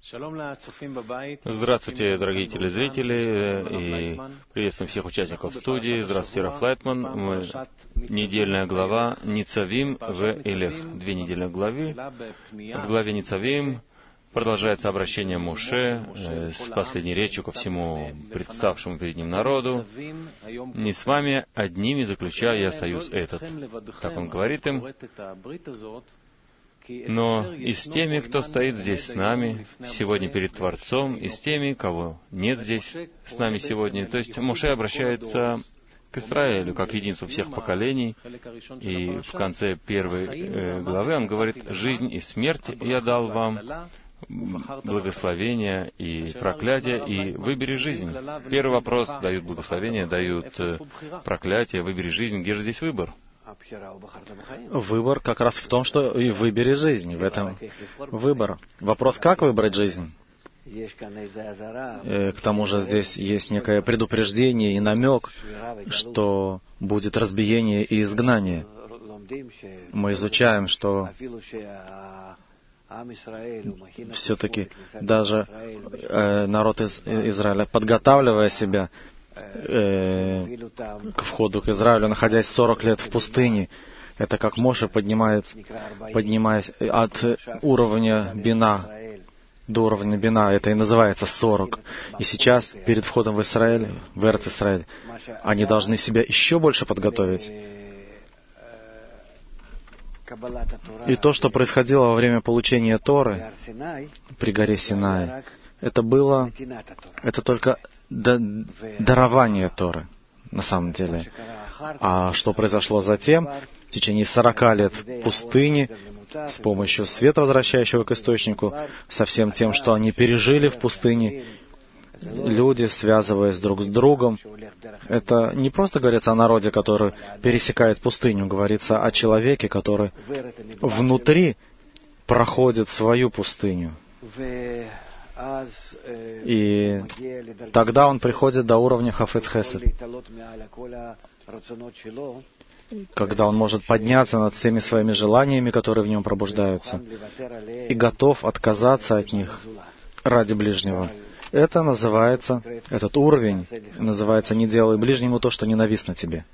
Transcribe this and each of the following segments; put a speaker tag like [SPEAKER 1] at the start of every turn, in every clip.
[SPEAKER 1] Здравствуйте, дорогие телезрители, и приветствуем всех участников студии. Здравствуйте, Раф Лайтман. Недельная глава Ницавим в Элех. 2 недельных главы. В главе Ницавим продолжается обращение Моше с последней речью ко всему представшему перед ним народу. «Не с вами одними заключаю я союз этот». Так он говорит им. Но и с теми, кто стоит здесь с нами, сегодня перед Творцом, и с теми, кого нет здесь с нами сегодня. То есть Моше обращается к Израилю, как единству всех поколений, и в конце первой главы он говорит: «Жизнь и смерть я дал вам, благословение и проклятие, и выбери жизнь». Первый вопрос: дают благословение, дают проклятие, выбери жизнь. Где же здесь выбор?
[SPEAKER 2] Выбор как раз в том, что и выбери жизнь. В этом выбор. Вопрос, как выбрать жизнь? К тому же здесь есть некое предупреждение и намек, что будет разбиение и изгнание. Мы изучаем, что все-таки даже народ Израиля, подготавливая себя к входу к Израилю, находясь 40 лет в пустыне, это как Моше, поднимаясь от уровня Бина до уровня Бина, это и называется 40. И сейчас, перед входом в Израиль, в Эрец-Исраэль, они должны себя еще больше подготовить. И то, что происходило во время получения Торы при горе Синай, это только дарование Торы, на самом деле. А что произошло затем, в течение 40 лет в пустыне, с помощью света, возвращающего к источнику, со всем тем, что они пережили в пустыне, люди, связываясь друг с другом, это не просто говорится о народе, который пересекает пустыню, говорится о человеке, который внутри проходит свою пустыню. И тогда он приходит до уровня Хафец Хесед, когда он может подняться над всеми своими желаниями, которые в нем пробуждаются, и готов отказаться от них ради ближнего. Это называется, этот уровень называется «не делай ближнему то, что ненавистно тебе».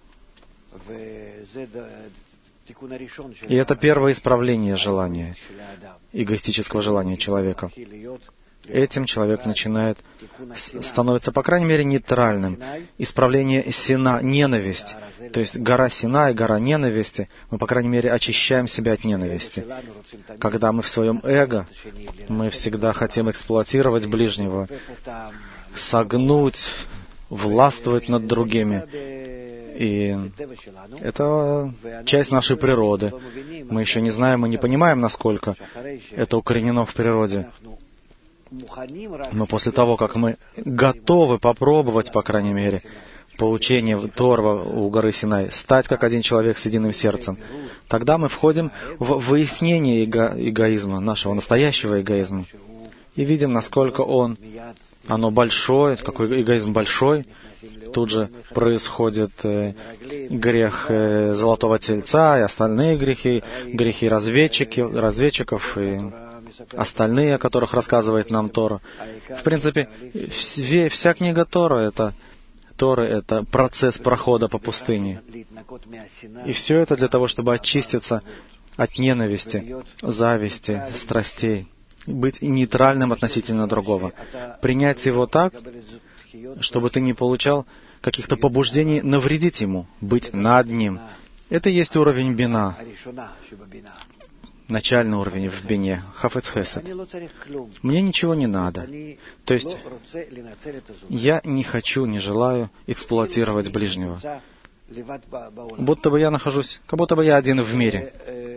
[SPEAKER 2] И это первое исправление желания, эгоистического желания человека. Этим человек становится, по крайней мере, нейтральным. Исправление Сина — ненависть. То есть гора Синай, гора ненависти, мы, по крайней мере, очищаем себя от ненависти. Когда мы в своем эго, мы всегда хотим эксплуатировать ближнего, согнуть, властвовать над другими. И это часть нашей природы. Мы еще не знаем и не понимаем, насколько это укоренено в природе. Но после того, как мы готовы попробовать, по крайней мере, получение Торва у горы Синай, стать как один человек с единым сердцем, тогда мы входим в выяснение эгоизма, нашего настоящего эгоизма, и видим, насколько оно большое, какой эгоизм большой. Тут же происходит грех золотого тельца и остальные грехи разведчиков и остальные, о которых рассказывает нам Тора. В принципе, вся книга Торы это процесс прохода по пустыне. И все это для того, чтобы очиститься от ненависти, зависти, страстей, быть нейтральным относительно другого, принять его так, чтобы ты не получал каких-то побуждений навредить ему, быть над ним. Это и есть уровень Бина, начальный уровень в Бине, Хафец Хесед. Мне ничего не надо. То есть я не хочу, не желаю эксплуатировать ближнего. Как будто бы я один в мире.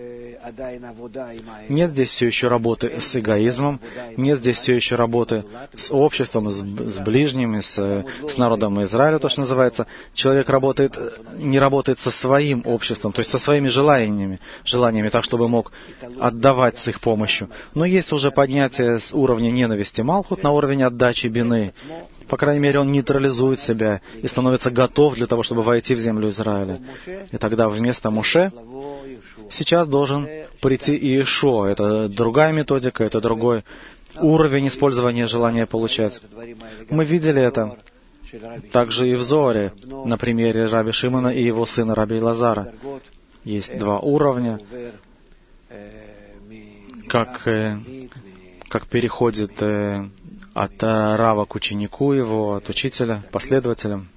[SPEAKER 2] Нет здесь все еще работы с эгоизмом, нет здесь все еще работы с обществом, с ближними, с народом Израиля, то, что называется. Человек не работает со своим обществом, то есть со своими желаниями, так, чтобы мог отдавать с их помощью. Но есть уже поднятие с уровня ненависти Малхут на уровень отдачи Бины. По крайней мере, он нейтрализует себя и становится готов для того, чтобы войти в землю Израиля. И тогда вместо Моше Сейчас должен прийти Иешуа. Это другая методика, это другой уровень использования желания получать. Мы видели это также и в Зоре, на примере Раби Шимона и его сына Раби Лазара. Есть два уровня, как переходит от рава к ученику его, от учителя, последователям.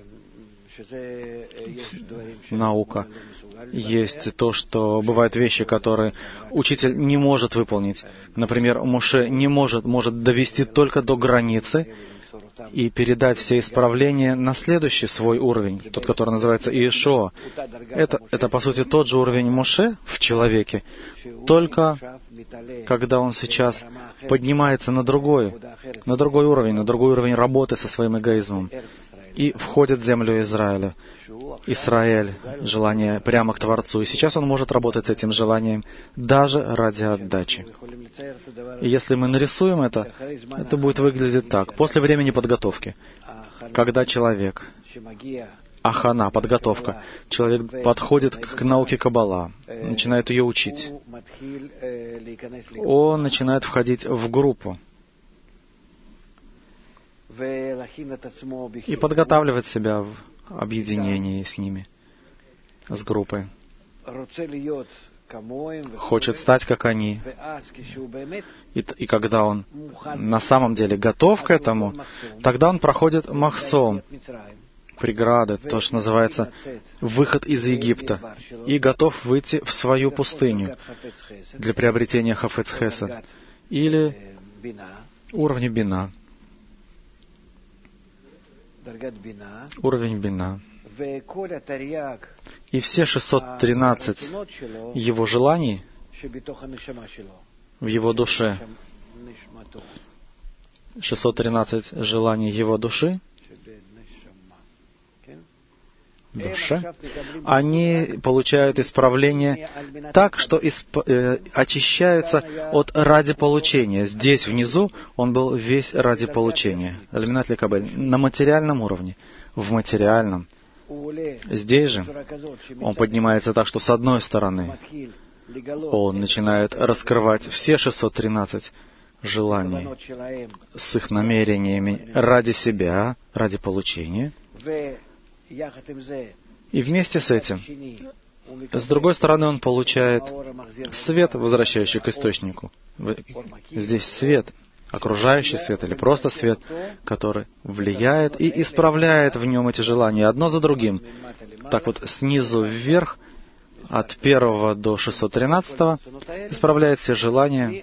[SPEAKER 2] Наука. Есть то, что бывают вещи, которые учитель не может выполнить. Например, Моше может довести только до границы и передать все исправления на следующий свой уровень, тот, который называется Иешуа. Это по сути тот же уровень Моше в человеке, только когда он сейчас поднимается на другой уровень работы со своим эгоизмом и входит в землю Израиля. Израиль, желание прямо к Творцу. И сейчас он может работать с этим желанием даже ради отдачи. И если мы нарисуем это будет выглядеть так. После времени подготовки, когда человек, ахана, подготовка, человек подходит к науке Каббала, начинает ее учить, он начинает входить в группу и подготавливать себя в объединении с ними, с группой. Хочет стать, как они. И когда он на самом деле готов к этому, тогда он проходит махсом, преграды, то, что называется выход из Египта, и готов выйти в свою пустыню для приобретения хафец хесед или уровня бина. Уровень бина. И все 613 его желаний в его душе, 613 желаний его души, они получают исправление так, что очищаются от ради получения. Здесь, внизу, он был весь ради получения. Аль-Минат ли-Кабель. На материальном уровне. В материальном. Здесь же он поднимается так, что с одной стороны он начинает раскрывать все 613 желаний с их намерениями ради себя, ради получения. И вместе с этим, с другой стороны, он получает свет, возвращающий к источнику. Здесь свет, окружающий свет или просто свет, который влияет и исправляет в нем эти желания одно за другим. Так вот, снизу вверх, от 1 до 613, исправляет все желания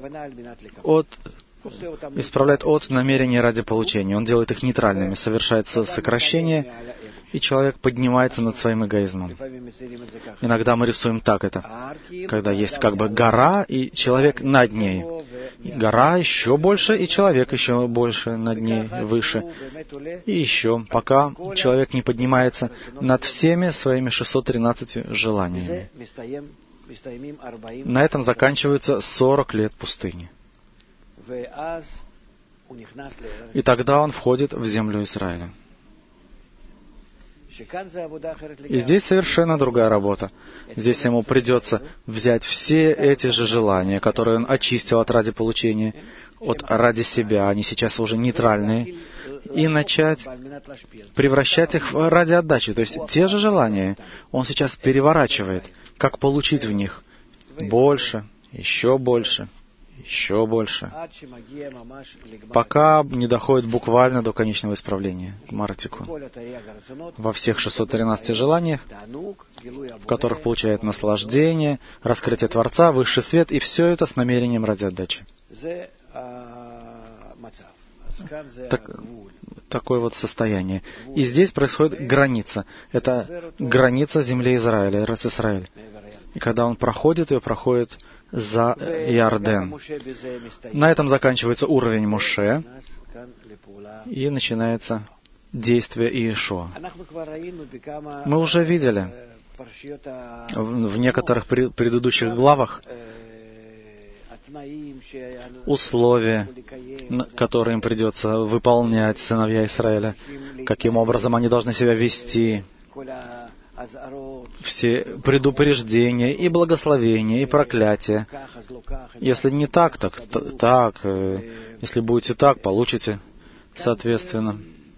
[SPEAKER 2] исправляет от намерения ради получения. Он делает их нейтральными, совершается сокращение, и человек поднимается над своим эгоизмом. Иногда мы рисуем так это, когда есть как бы гора, и человек над ней. И гора еще больше, и человек еще больше над ней, выше. И еще, пока человек не поднимается над всеми своими 613 желаниями. На этом заканчивается 40 лет пустыни. И тогда он входит в землю Израиля. И здесь совершенно другая работа. Здесь ему придется взять все эти же желания, которые он очистил от ради получения, от ради себя, они сейчас уже нейтральные, и начать превращать их в ради отдачи. То есть те же желания он сейчас переворачивает, как получить в них больше, еще больше, еще больше, пока не доходит буквально до конечного исправления, к мартику. Во всех 613 желаниях, в которых получает наслаждение, раскрытие Творца, высший свет, и все это с намерением ради отдачи. Такое вот состояние. И здесь происходит граница. Это граница земли Израиля, Эрец Исраэль. И когда он проходит, ее проходит за Иорден. На этом заканчивается уровень Моше, и начинается действие Иешуа. Мы уже видели в некоторых предыдущих главах условия, которые им придется выполнять, сыновья Израиля, каким образом они должны себя вести, все предупреждения и благословения, и проклятия. Если не так, так так. Если будете так, получите соответственно.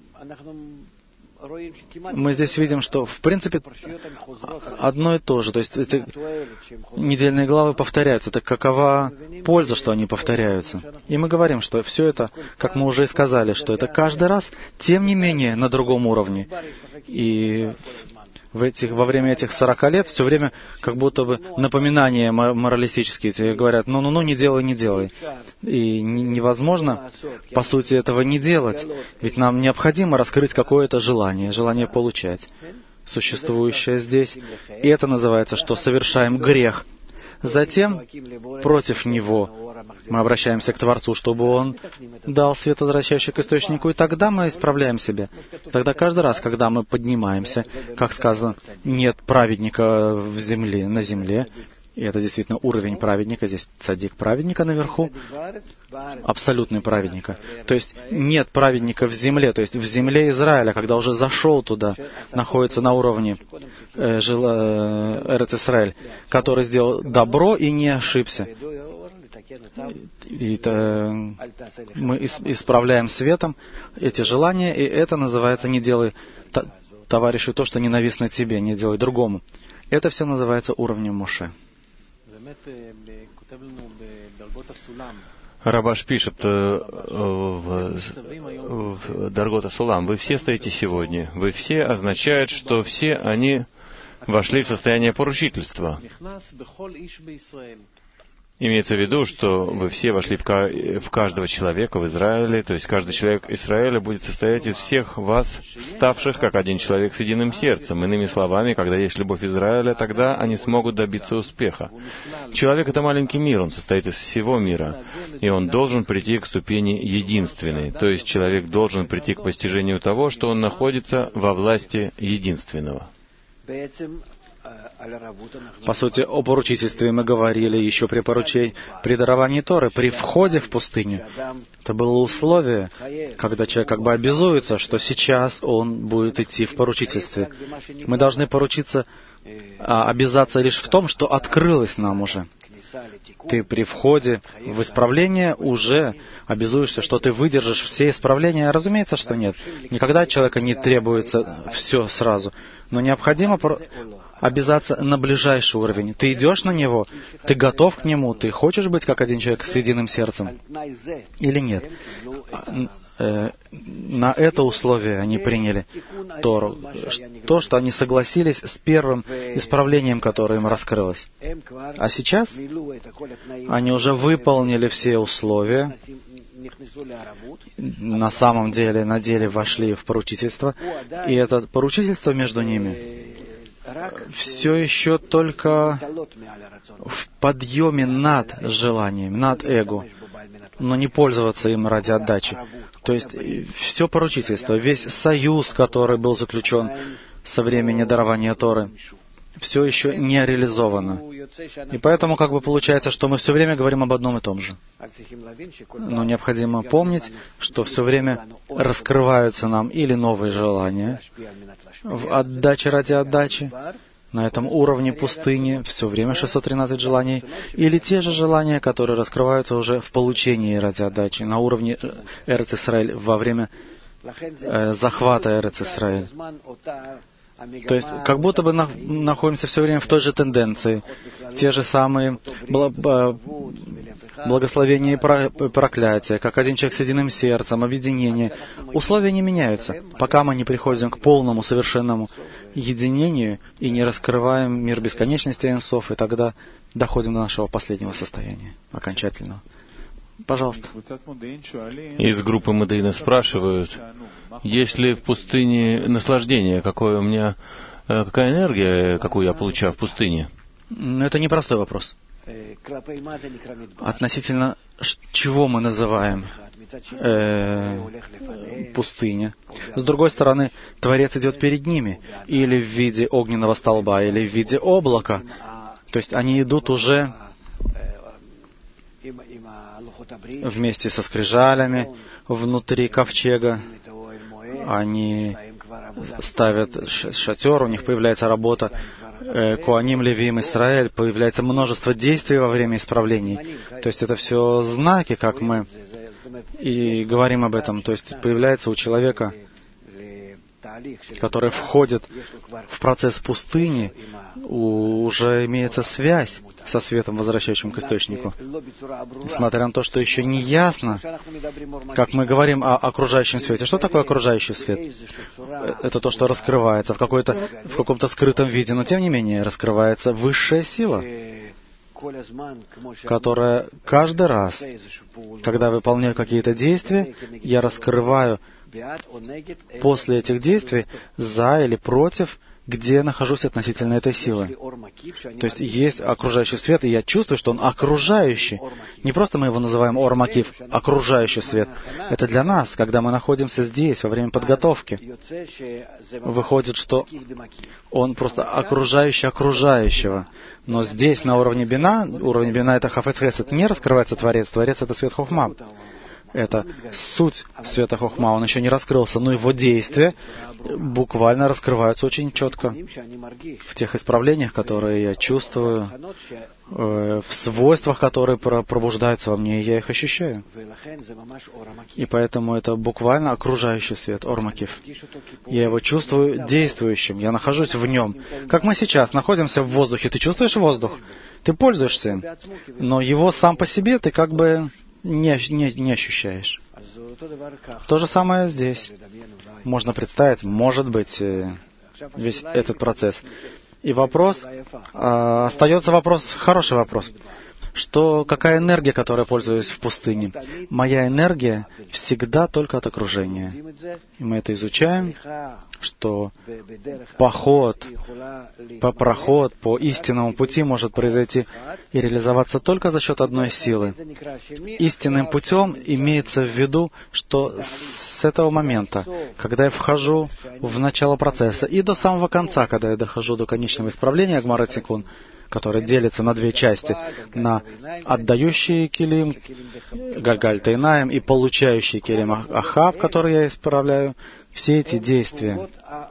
[SPEAKER 2] Мы здесь видим, что в принципе одно и то же. То есть эти недельные главы повторяются. Так какова польза, что они повторяются? И мы говорим, что все это, как мы уже и сказали, что это каждый раз, тем не менее, на другом уровне. И во время этих 40 лет все время как будто бы напоминания моралистические. Тебе говорят, ну, не делай, не делай. И невозможно, по сути, этого не делать. Ведь нам необходимо раскрыть какое-то желание получать, существующее здесь. И это называется, что совершаем грех. Затем, против него, мы обращаемся к Творцу, чтобы Он дал свет, возвращающий к источнику, и тогда мы исправляем себя. Тогда каждый раз, когда мы поднимаемся, как сказано, нет праведника на земле, и это действительно уровень праведника, здесь цадик праведника наверху, абсолютный праведника. То есть нет праведника в земле, то есть в земле Израиля, когда уже зашел туда, находится на уровне Эрец Исраэль, который сделал добро и не ошибся. И мы исправляем светом эти желания, и это называется «не делай товарищу то, что ненавистно тебе, не делай другому». Это все называется уровнем Моше.
[SPEAKER 1] Рабаш пишет в Даргот Асулам: вы все стоите сегодня, вы все означает, что все они вошли в состояние поручительства. Имеется в виду, что вы все вошли в каждого человека в Израиле, то есть каждый человек Израиля будет состоять из всех вас, ставших как один человек с единым сердцем. Иными словами, когда есть любовь Израиля, тогда они смогут добиться успеха. Человек — это маленький мир, он состоит из всего мира, и он должен прийти к ступени единственной, то есть человек должен прийти к постижению того, что он находится во власти единственного.
[SPEAKER 2] По сути, о поручительстве мы говорили еще при даровании Торы, при входе в пустыню. Это было условие, когда человек как бы обязуется, что сейчас он будет идти в поручительстве. Мы должны обязаться лишь в том, что открылось нам уже. Ты при входе в исправление уже обязуешься, что ты выдержишь все исправления. Разумеется, что нет. Никогда от человека не требуется все сразу. Но необходимо обязаться на ближайший уровень. Ты идешь на него, ты готов к нему, ты хочешь быть как один человек с единым сердцем или нет? На это условие они приняли Тору. То, что они согласились с первым исправлением, которое им раскрылось. А сейчас они уже выполнили все условия, на самом деле, на деле вошли в поручительство, и это поручительство между ними все еще только в подъеме над желанием, над эго, но не пользоваться им ради отдачи. То есть все поручительство, весь союз, который был заключен со времени дарования Торы, все еще не реализовано. И поэтому как бы получается, что мы все время говорим об одном и том же. Но необходимо помнить, что все время раскрываются нам или новые желания в отдаче ради отдачи, на этом уровне пустыни все время 613 желаний, или те же желания, которые раскрываются уже в получении ради отдачи, на уровне Эрец Исраэль, во время захвата Эрец Исраэль. То есть, как будто бы находимся все время в той же тенденции. Те же самые благословения и проклятия, как один человек с единым сердцем, объединение. Условия не меняются, пока мы не приходим к полному, совершенному единению и не раскрываем мир бесконечности Эйн-Соф, и тогда доходим до нашего последнего состояния, окончательного. Пожалуйста.
[SPEAKER 1] Из группы Модейна спрашивают, есть ли в пустыне наслаждение, какая энергия, какую я получаю в пустыне?
[SPEAKER 2] Это непростой вопрос. Относительно чего мы называем пустыня. С другой стороны, Творец идет перед ними, или в виде огненного столба, или в виде облака. То есть они идут уже вместе со скрижалями внутри ковчега. Они ставят шатер, у них появляется работа Коаним, Левиим, Исраэль, появляется множество действий во время исправлений. То есть это все знаки, как мы и говорим об этом. То есть появляется у человека, который входит в процесс пустыни, уже имеется связь со светом, возвращающим к источнику. Несмотря на то, что еще не ясно, как мы говорим о окружающем свете. Что такое окружающий свет? Это то, что раскрывается в каком-то скрытом виде, но тем не менее раскрывается высшая сила, которая каждый раз, когда выполняю какие-то действия, я раскрываю после этих действий за или против, где я нахожусь относительно этой силы. То есть есть окружающий свет, и я чувствую, что он окружающий. Не просто мы его называем ор-макив, окружающий свет. Это для нас, когда мы находимся здесь, во время подготовки. Выходит, что он просто окружающий окружающего. Но здесь, на уровне бина это хафец хесед, не раскрывается Творец. Творец — это свет хохма. Это суть света хохма, он еще не раскрылся, но его действия буквально раскрываются очень четко в тех исправлениях, которые я чувствую, в свойствах, которые пробуждаются во мне, и я их ощущаю. И поэтому это буквально окружающий свет, ор-макив. Я его чувствую действующим, я нахожусь в нем. Как мы сейчас находимся в воздухе, ты чувствуешь воздух? Ты пользуешься им, но его сам по себе ты как бы не ощущаешь. То же самое здесь. Можно представить, может быть, весь этот процесс. И остается вопрос, хороший вопрос. Какая энергия, которой я пользуюсь в пустыне? Моя энергия всегда только от окружения. И мы это изучаем, что проход по истинному пути может произойти и реализоваться только за счет одной силы. Истинным путем имеется в виду, что с этого момента, когда я вхожу в начало процесса, и до самого конца, когда я дохожу до конечного исправления Гмара Тикун, который делится на две части, на отдающие килим, галгаль тейнаем, и получающие килим ахав, которые я исправляю, все эти действия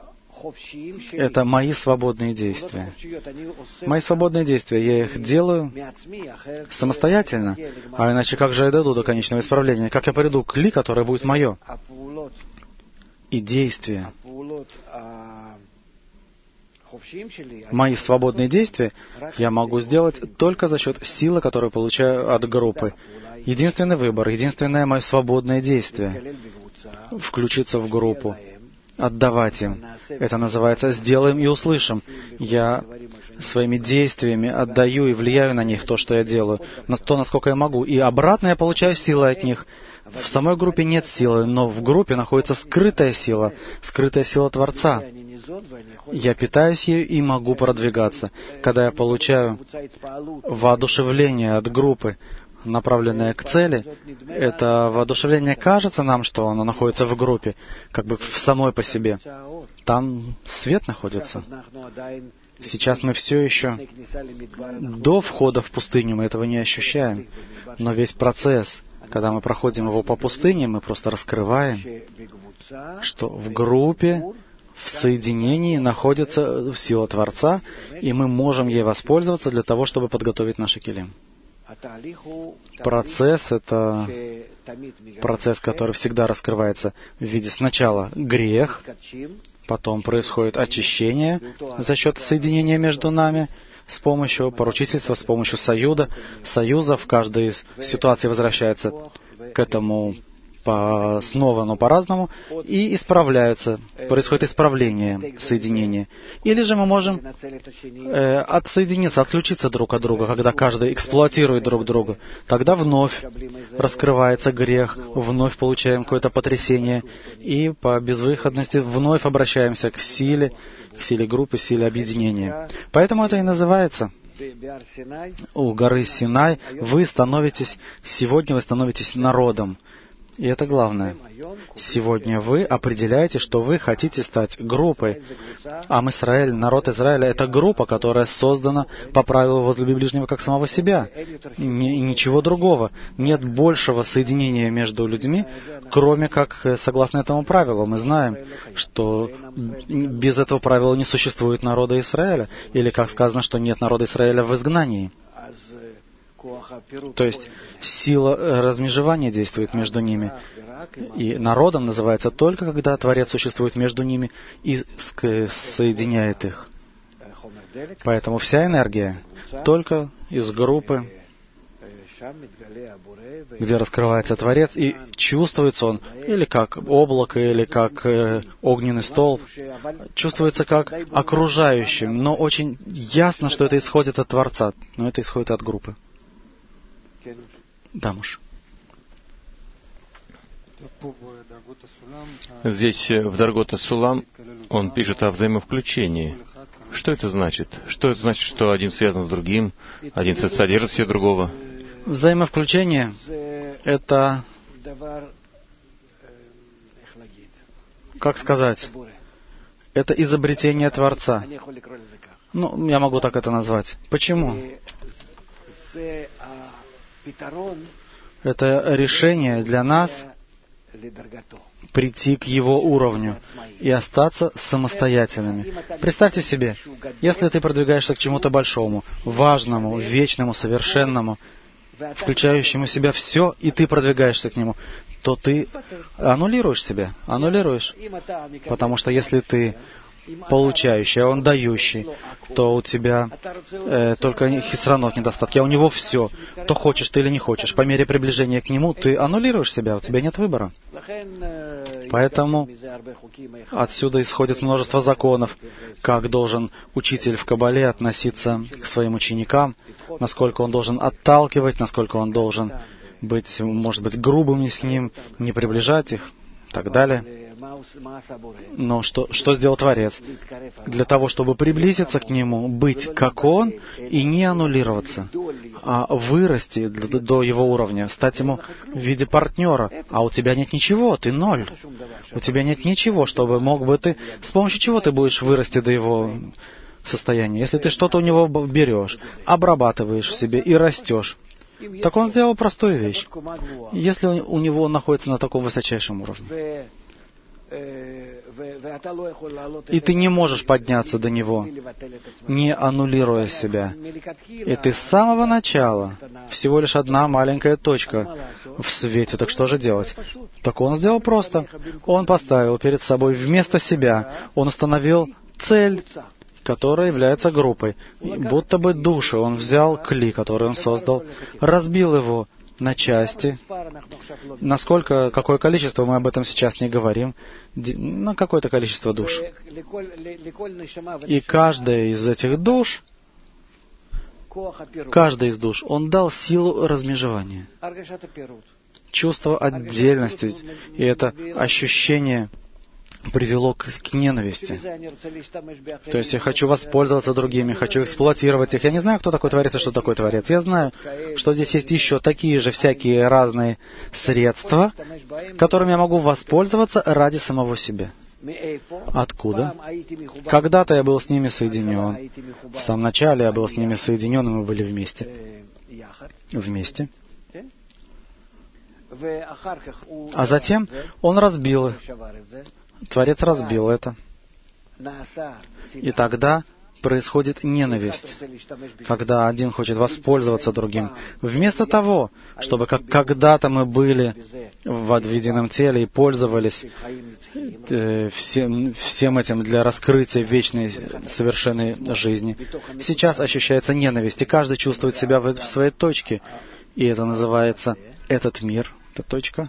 [SPEAKER 2] — это мои свободные действия. Мои свободные действия, я их делаю самостоятельно, а иначе как же я дойду до конечного исправления? Как я приду к ли, которое будет мое? И действия, мои свободные действия я могу сделать только за счет силы, которую получаю от группы. Единственный выбор, единственное мое свободное действие — включиться в группу, отдавать им. Это называется «сделаем и услышим». Я своими действиями отдаю и влияю на них то, что я делаю, на то, насколько я могу. И обратно я получаю силы от них. В самой группе нет силы, но в группе находится скрытая сила Творца. Я питаюсь ею и могу продвигаться. Когда я получаю воодушевление от группы, направленное к цели, это воодушевление кажется нам, что оно находится в группе, как бы в самой по себе. Там свет находится. Сейчас мы все еще до входа в пустыню, мы этого не ощущаем. Но весь процесс, когда мы проходим его по пустыне, мы просто раскрываем, что в группе, в соединении находится сила Творца, и мы можем ей воспользоваться для того, чтобы подготовить наши килим. Процесс — это процесс, который всегда раскрывается в виде сначала грех, потом происходит очищение за счет соединения между нами с помощью поручительства, с помощью союза. В каждой из ситуаций возвращается к этому снова, но по-разному, и исправляются. Происходит исправление, соединение. Или же мы можем отсоединиться, отключиться друг от друга, когда каждый эксплуатирует друг друга. Тогда вновь раскрывается грех, вновь получаем какое-то потрясение, и по безвыходности вновь обращаемся к силе группы, силе объединения. Поэтому это и называется у горы Синай сегодня вы становитесь народом. И это главное. Сегодня вы определяете, что вы хотите стать группой. Ам Исраэль, народ Израиля, это группа, которая создана по правилу «возлюби ближнего как самого себя». Ничего другого. Нет большего соединения между людьми, кроме как согласно этому правилу. Мы знаем, что без этого правила не существует народа Израиля. Или, как сказано, что нет народа Израиля в изгнании. То есть сила размежевания действует между ними. И народом называется только, когда Творец существует между ними и соединяет их. Поэтому вся энергия только из группы, где раскрывается Творец, и чувствуется он или как облако, или как огненный столб, чувствуется как окружающим, но очень ясно, что это исходит от Творца, но это исходит от группы. Да, муж.
[SPEAKER 1] Здесь в Даргота Сулам он пишет о взаимовключении. Что это значит? Что это значит, что один связан с другим, один содержит все другого?
[SPEAKER 2] Взаимовключение — это, как сказать, это изобретение Творца. Ну, я могу так это назвать. Почему? Это решение для нас прийти к его уровню и остаться самостоятельными. Представьте себе, если ты продвигаешься к чему-то большому, важному, вечному, совершенному, включающему в себя все, и ты продвигаешься к нему, то ты аннулируешь себя, аннулируешь. Потому что если ты получающий, а он дающий, то у тебя только хисранот, недостатки, а у него все. То хочешь ты или не хочешь. По мере приближения к нему ты аннулируешь себя, у тебя нет выбора. Поэтому отсюда исходит множество законов, как должен учитель в Кабале относиться к своим ученикам, насколько он должен отталкивать, насколько он должен быть, может быть, грубым с ним, не приближать их и так далее. Но что сделал Творец? Для того, чтобы приблизиться к Нему, быть как Он и не аннулироваться, а вырасти до Его уровня, стать Ему в виде партнера. А у тебя нет ничего, ты ноль. У тебя нет ничего, чтобы мог бы ты... С помощью чего ты будешь вырасти до Его состояния? Если ты что-то у Него берешь, обрабатываешь в себе и растешь, так Он сделал простую вещь. Если у Него он находится на таком высочайшем уровне, и ты не можешь подняться до Него, не аннулируя себя. И ты с самого начала всего лишь одна маленькая точка в свете. Так что же делать? Так Он сделал просто. Он поставил перед собой вместо себя, Он установил цель, которая является группой. И будто бы души. Он взял кли, который Он создал, разбил его на части. Насколько, какое количество, мы об этом сейчас не говорим, на какое-то количество душ. И каждая из этих душ, каждая из душ, Он дал силу размежевания, чувство отдельности, и это ощущение привело к ненависти. То есть я хочу воспользоваться другими, хочу эксплуатировать их. Я не знаю, кто такой Творец и что такое Творец. Я знаю, что здесь есть еще такие же всякие разные средства, которыми я могу воспользоваться ради самого себя. Откуда? Когда-то я был с ними соединен. В самом начале я был с ними соединен, и мы были вместе. Вместе. А затем Он разбил их. Творец разбил это. И тогда происходит ненависть, когда один хочет воспользоваться другим. Вместо того, чтобы, как когда-то мы были в отведенном теле и пользовались всем этим для раскрытия вечной совершенной жизни, сейчас ощущается ненависть, и каждый чувствует себя в своей точке. И это называется этот мир, эта точка.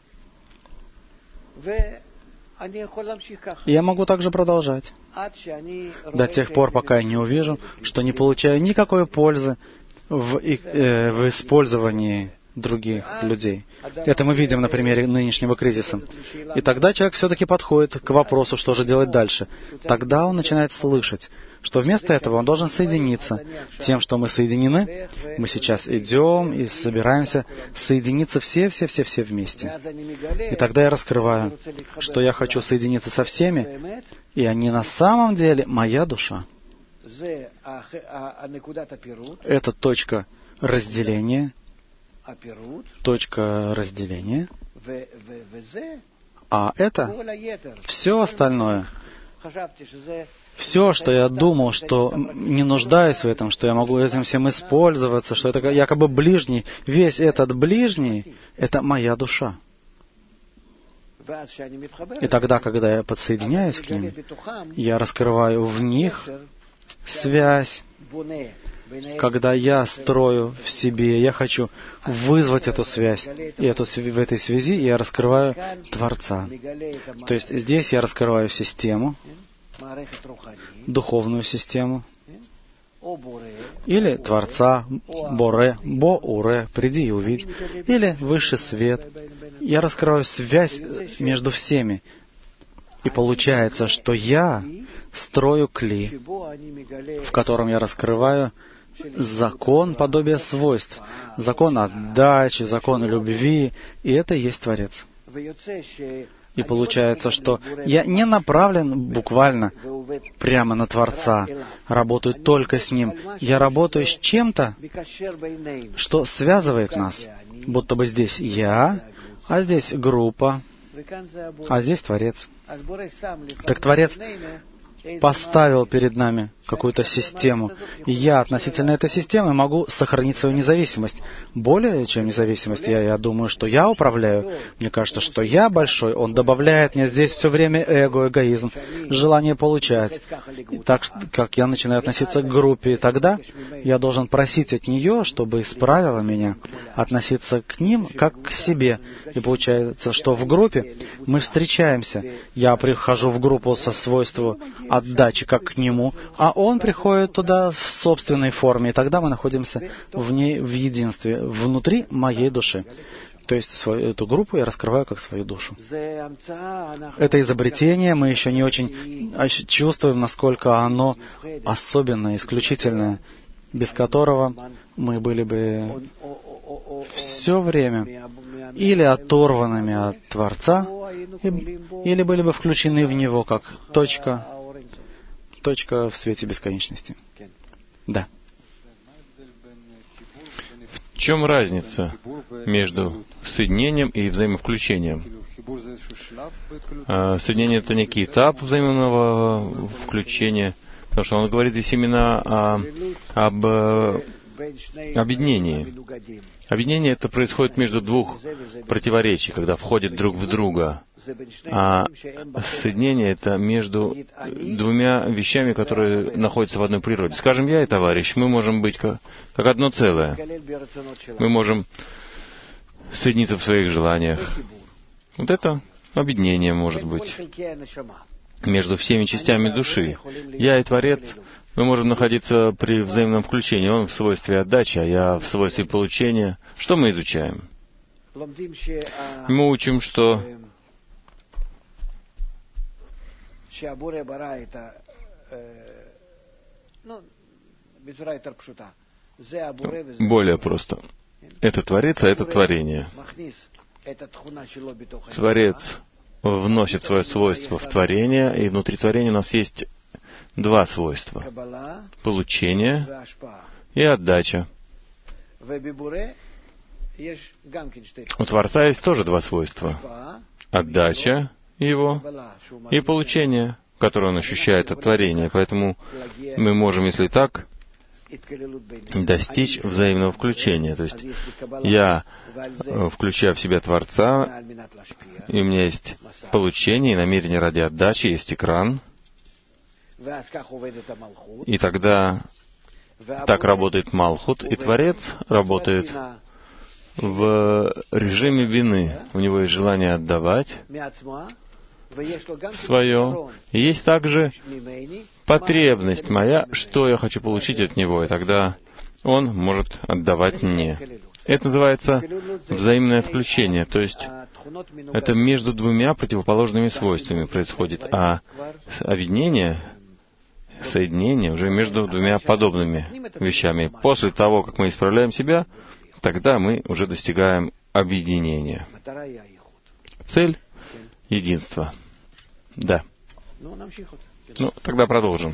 [SPEAKER 2] Я могу также продолжать до тех пор, пока я не увижу, что не получаю никакой пользы в использовании других людей. Это мы видим на примере нынешнего кризиса. И тогда человек все-таки подходит к вопросу, что же делать дальше. Тогда он начинает слышать, что вместо этого он должен соединиться тем, что мы соединены. Мы сейчас идем и собираемся соединиться все вместе. И тогда я раскрываю, что я хочу соединиться со всеми, и они на самом деле моя душа. Это точка разделения, а это все остальное. Все, что я думал, что не нуждаюсь в этом, что я могу этим всем использоваться, что это якобы ближний, весь этот ближний — это моя душа. И тогда, когда я подсоединяюсь к ним, я раскрываю в них связь. Когда я строю в себе, я хочу вызвать эту связь. И в этой связи я раскрываю Творца. То есть здесь я раскрываю систему, духовную систему, или Творца, Боре, Бо-Уре, приди и увидь, или Высший Свет. Я раскрываю связь между всеми. И получается, что я строю кли, в котором я раскрываю закон подобия свойств, закон отдачи, закон любви, и это и есть Творец. И получается, что я не направлен буквально прямо на Творца, работаю только с Ним. Я работаю с чем-то, что связывает нас. Будто бы здесь я, а здесь группа, а здесь Творец. Так Творец поставил перед нами какую-то систему, и я относительно этой системы могу сохранить свою независимость. Более чем независимость, я думаю, что я управляю. Мне кажется, что я большой. Он добавляет мне здесь все время эго, эгоизм, желание получать. И так как я начинаю относиться к группе, и тогда я должен просить от нее, чтобы исправила меня, относиться к ним как к себе. И получается, что в группе мы встречаемся. Я прихожу в группу со свойством отдачи как к нему, а он приходит туда в собственной форме, и тогда мы находимся в ней в единстве, внутри моей души. То есть эту группу я раскрываю как свою душу. Это изобретение, мы еще не очень чувствуем, насколько оно особенное, исключительное, без которого мы были бы все время или оторванными от Творца, или были бы включены в Него как точка в свете бесконечности. Да.
[SPEAKER 1] В чем разница между соединением и взаимовключением? Соединение — это некий этап взаимного включения, потому что он говорит здесь именно об объединении. Объединение — это происходит между двух противоречий, когда входят друг в друга. А соединение — это между двумя вещами, которые находятся в одной природе. Скажем, я и товарищ, мы можем быть как одно целое. Мы можем соединиться в своих желаниях. Вот это объединение может быть между всеми частями души. Я и Творец, мы можем находиться при взаимном включении. Он в свойстве отдачи, а я в свойстве получения. Что мы изучаем? Мы учим, что более просто. Это Творец, а это творение. Творец вносит свое свойство в творение, и внутри творения у нас есть два свойства — получение и отдача. У Творца есть тоже два свойства — отдача его и получение, которое он ощущает от творения. Поэтому мы можем, если так, достичь взаимного включения. То есть я включаю в себя Творца, и у меня есть получение и намерение ради отдачи, есть экран. И тогда так работает Малхут, и Творец работает в режиме вины. У него есть желание отдавать свое. И есть также потребность моя, что я хочу получить от него, и тогда он может отдавать мне. Это называется взаимное включение, то есть это между двумя противоположными свойствами происходит, а объединение, соединение уже между двумя подобными вещами. После того, как мы исправляем себя, тогда мы уже достигаем объединения. Цель — единство. Да. Ну, тогда продолжим.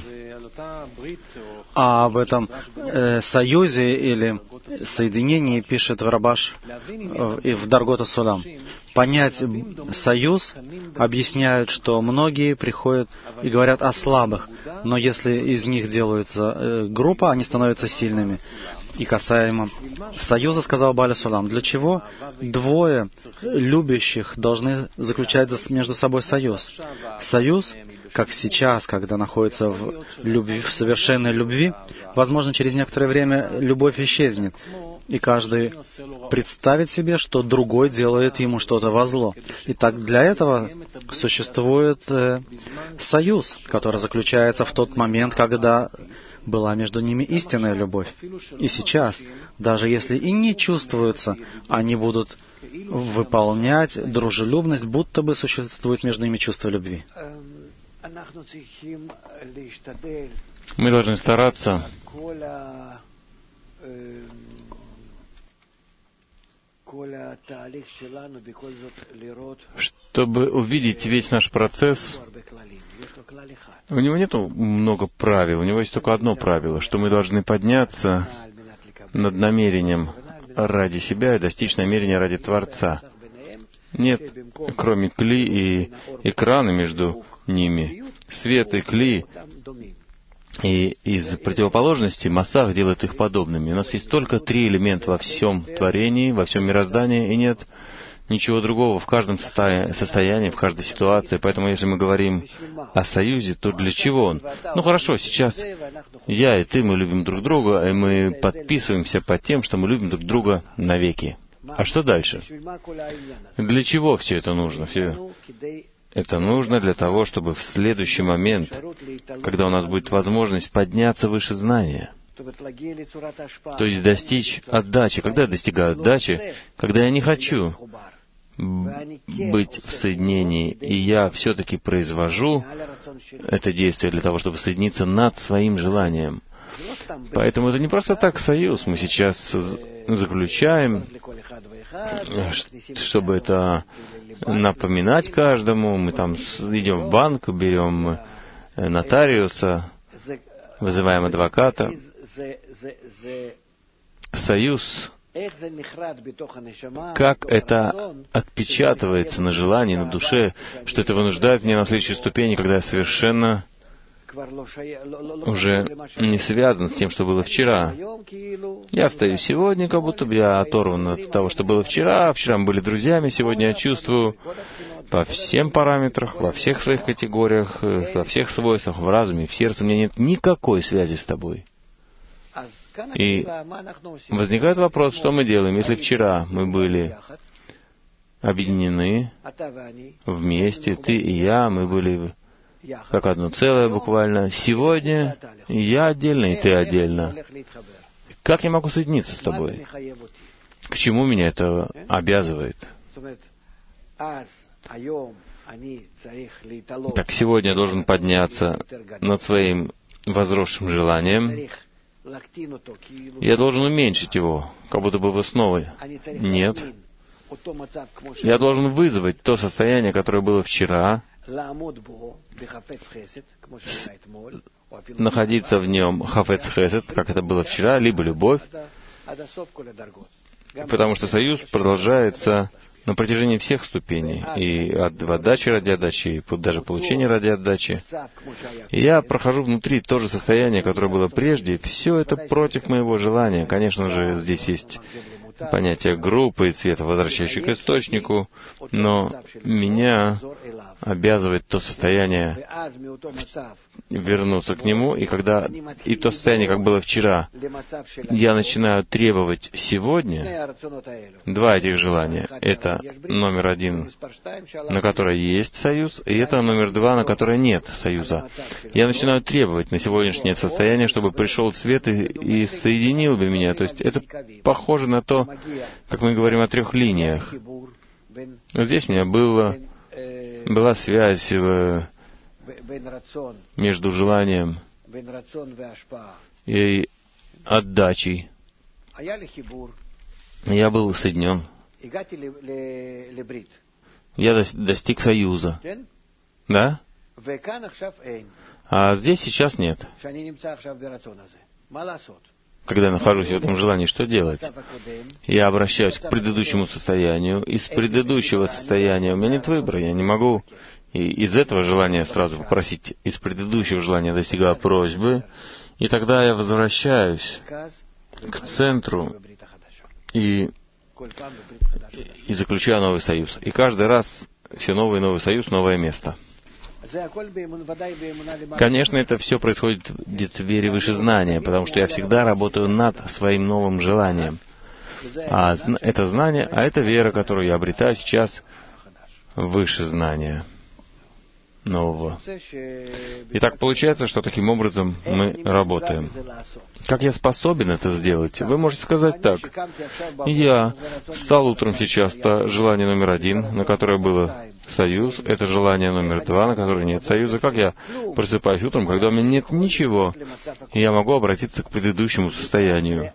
[SPEAKER 2] А об этом союзе или соединении пишет Рабаш и в Даргот ха-Сулам. Понять союз объясняют, что многие приходят и говорят о слабых, но если из них делается группа, они становятся сильными. И касаемо союза, сказал Бааля Сулам, для чего двое любящих должны заключать между собой союз? Союз, как сейчас, когда находится в любви, в совершенной любви, возможно, через некоторое время любовь исчезнет, и каждый представит себе, что другой делает ему что-то во зло. Итак, для этого существует союз, который заключается в тот момент, когда была между ними истинная любовь. И сейчас, даже если и не чувствуются, они будут выполнять дружелюбность, будто бы существует между ними чувство любви.
[SPEAKER 1] Мы должны стараться чтобы увидеть весь наш процесс. У него нет много правил, у него есть только одно правило, что мы должны подняться над намерением ради себя и достичь намерения ради Творца. Нет, кроме кли и экрана между ними, свет и кли, и из противоположности массах делает их подобными. У нас есть только 3 элемента во всем творении, во всем мироздании, и нет ничего другого в каждом состоянии, в каждой ситуации. Поэтому, если мы говорим о союзе, то для чего он? Ну хорошо, сейчас я и ты, мы любим друг друга, и мы подписываемся под тем, что мы любим друг друга навеки. А что дальше? Для чего все это нужно? Это нужно для того, чтобы в следующий момент, когда у нас будет возможность подняться выше знания, то есть достичь отдачи. Когда я достигаю отдачи? Когда я не хочу быть в соединении, и я все-таки произвожу это действие для того, чтобы соединиться над своим желанием. Поэтому это не просто так союз. Мы сейчас заключаем, чтобы это напоминать каждому. Мы там идем в банк, берем нотариуса, вызываем адвоката. Союз, как это отпечатывается на желании, на душе, что это вынуждает меня на следующей ступени, когда я совершенно уже не связан с тем, что было вчера. Я встаю сегодня, как будто бы я оторван от того, что было вчера. Вчера мы были друзьями, сегодня я чувствую по всем параметрах, во всех своих категориях, во всех свойствах, в разуме, в сердце. У меня нет никакой связи с тобой. И возникает вопрос, что мы делаем, если вчера мы были объединены вместе, ты и я, мы были как одно целое буквально. Сегодня я отдельно, и ты отдельно. Как я могу соединиться с тобой? К чему меня это обязывает? Так сегодня я должен подняться над своим возросшим желанием. Я должен уменьшить его, как будто бы в основе. Нет. Я должен вызвать то состояние, которое было вчера, находиться в нем хафец хесед, как это было вчера, либо любовь, потому что союз продолжается на протяжении всех ступеней, и в отдаче ради отдачи, и даже получение ради отдачи. И я прохожу внутри то же состояние, которое было прежде, все это против моего желания. Конечно же, здесь есть понятие группы и цвета, возвращающий к источнику, но меня обязывает то состояние вернуться к нему, и когда и то состояние, как было вчера, я начинаю требовать сегодня, 2 этих желания. Это номер 1, на которое есть союз, и это номер 2, на которое нет союза. Я начинаю требовать на сегодняшнее состояние, чтобы пришел свет и соединил бы меня. То есть это похоже на то, что, как мы говорим о 3 линиях, здесь у меня была связь между желанием и отдачей. Я был соединен. Я достиг союза. Да? А здесь сейчас нет. Когда я нахожусь в этом желании, что делать? Я обращаюсь к предыдущему состоянию. Из предыдущего состояния у меня нет выбора. Я не могу из этого желания сразу попросить. Из предыдущего желания достигаю просьбы. И тогда я возвращаюсь к центру и заключаю новый союз. И каждый раз все новый и новый союз, новое место. Конечно, это все происходит в вере выше знания, потому что я всегда работаю над своим новым желанием. А это знание, а это вера, которую я обретаю сейчас выше знания нового. И так получается, что таким образом мы работаем. Как я способен это сделать? Вы можете сказать так. Я встал утром сейчас, это желание номер 1, на которое было союз, это желание номер 2, на которое нет союза. Как я просыпаюсь утром, когда у меня нет ничего, и я могу обратиться к предыдущему состоянию.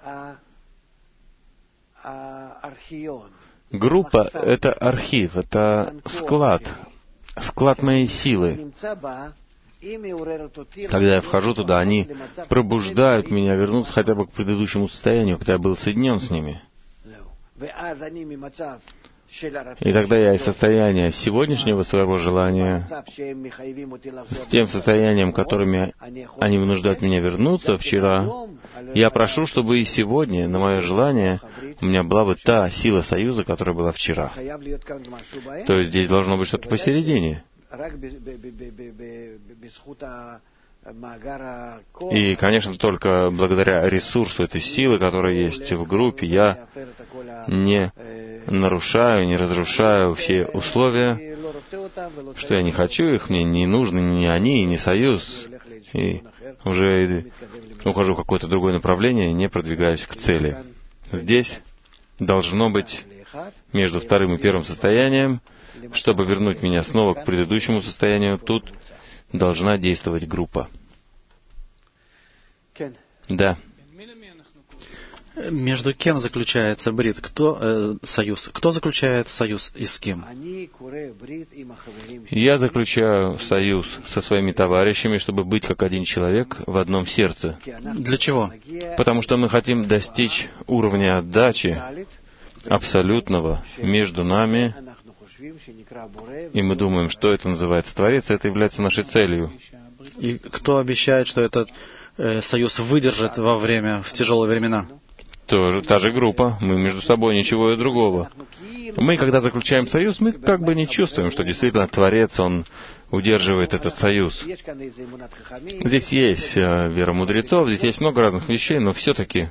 [SPEAKER 1] Группа — это архив, это склад моей силы. Когда я вхожу туда, они пробуждают меня вернуться хотя бы к предыдущему состоянию, когда я был соединен с ними. И тогда я из состояния сегодняшнего своего желания с тем состоянием, которыми они вынуждают меня вернуться вчера, я прошу, чтобы и сегодня, на мое желание, у меня была бы та сила союза, которая была вчера. То есть здесь должно быть что-то посередине. И, конечно, только благодаря ресурсу этой силы, которая есть в группе, я не нарушаю, не разрушаю все условия, что я не хочу их, мне не нужны ни они, ни союз, и уже ухожу в какое-то другое направление, не продвигаюсь к цели. Здесь должно быть между вторым и первым состоянием, чтобы вернуть меня снова к предыдущему состоянию, тут должна действовать группа. Да.
[SPEAKER 2] Между кем заключается брит? Союз? Кто заключает союз и с кем?
[SPEAKER 1] Я заключаю союз со своими товарищами, чтобы быть как один человек в одном сердце.
[SPEAKER 2] Для чего?
[SPEAKER 1] Потому что мы хотим достичь уровня отдачи абсолютного между нами, и мы думаем, что это называется Творец, это является нашей целью.
[SPEAKER 2] И кто обещает, что этот союз выдержит в тяжелые времена?
[SPEAKER 1] Тоже та же группа. Мы между собой ничего и другого. Мы, когда заключаем союз, мы как бы не чувствуем, что действительно Творец, Он удерживает этот союз. Здесь есть вера мудрецов, здесь есть много разных вещей, но все-таки,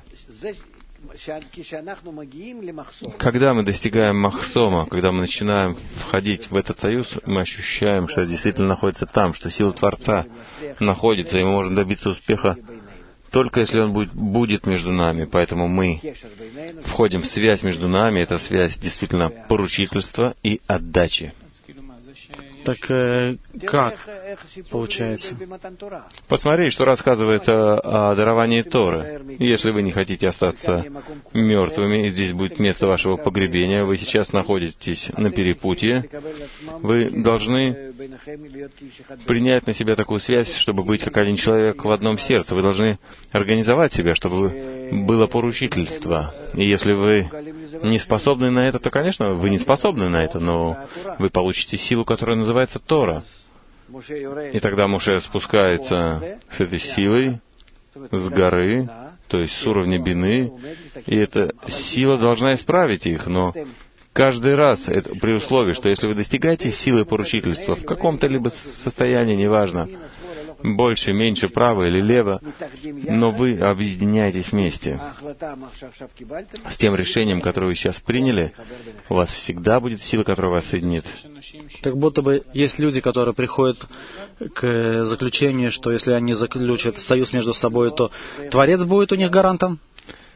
[SPEAKER 1] когда мы достигаем махсома, когда мы начинаем входить в этот союз, мы ощущаем, что это действительно находится там, что сила Творца находится, и мы можем добиться успеха только если Он будет между нами. Поэтому мы входим в связь между нами, это связь действительно поручительства и отдачи.
[SPEAKER 2] Так как получается?
[SPEAKER 1] Посмотрите, что рассказывается о даровании Торы. Если вы не хотите остаться мертвыми, и здесь будет место вашего погребения, вы сейчас находитесь на перепутье, вы должны принять на себя такую связь, чтобы быть как один человек в одном сердце. Вы должны организовать себя, чтобы было поручительство. И если вы не способны на это, то, конечно, вы не способны на это, но вы получите силу, которая называется Тора. И тогда Моше спускается с этой силой с горы, то есть с уровня бины, и эта сила должна исправить их, но каждый раз, это при условии, что если вы достигаете силы поручительства в каком-то либо состоянии, неважно, больше, меньше, право или лево, но вы объединяетесь вместе. С тем решением, которое вы сейчас приняли, у вас всегда будет сила, которая вас соединит.
[SPEAKER 2] Так будто бы есть люди, которые приходят к заключению, что если они заключат союз между собой, то Творец будет у них гарантом?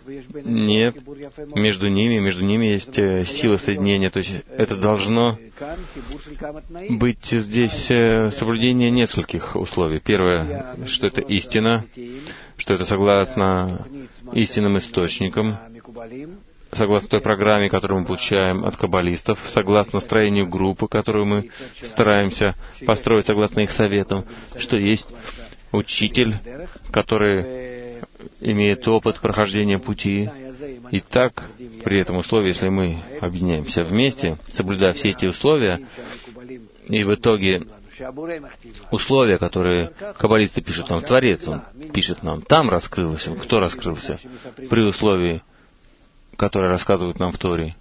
[SPEAKER 1] Нет, между ними есть сила соединения. То есть это должно быть здесь соблюдение нескольких условий. Первое, что это истина, что это согласно истинным источникам, согласно той программе, которую мы получаем от каббалистов, согласно строению группы, которую мы стараемся построить согласно их советам, что есть учитель, который имеет опыт прохождения пути. И так, при этом условии, если мы объединяемся вместе, соблюдая все эти условия, и в итоге условия, которые каббалисты пишут нам, Творец, он пишет нам, там раскрылся, кто раскрылся, при условии, которое рассказывают нам в Торе.